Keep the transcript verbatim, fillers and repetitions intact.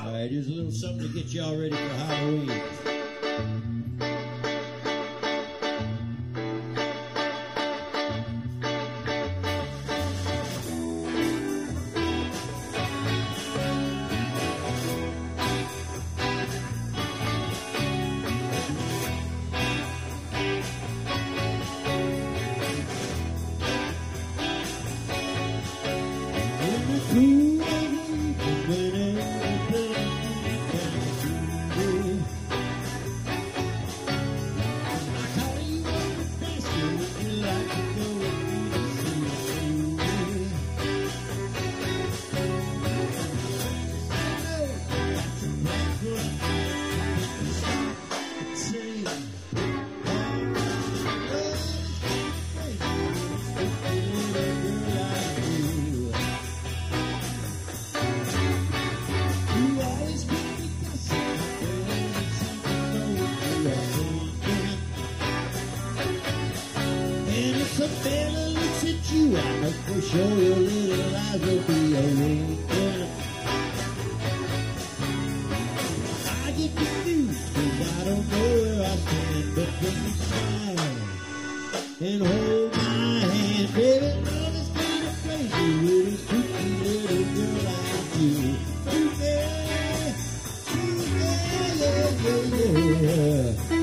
All right, here's a little something to get y'all ready for Halloween. A fella looks at you, I know for sure your little eyes will be awakened. I get confused, cause I don't know where I stand, but when you smile and hold my hand, baby, love is kind of crazy with a spooky little girl like you. Spooky, spooky, yeah, yeah, yeah.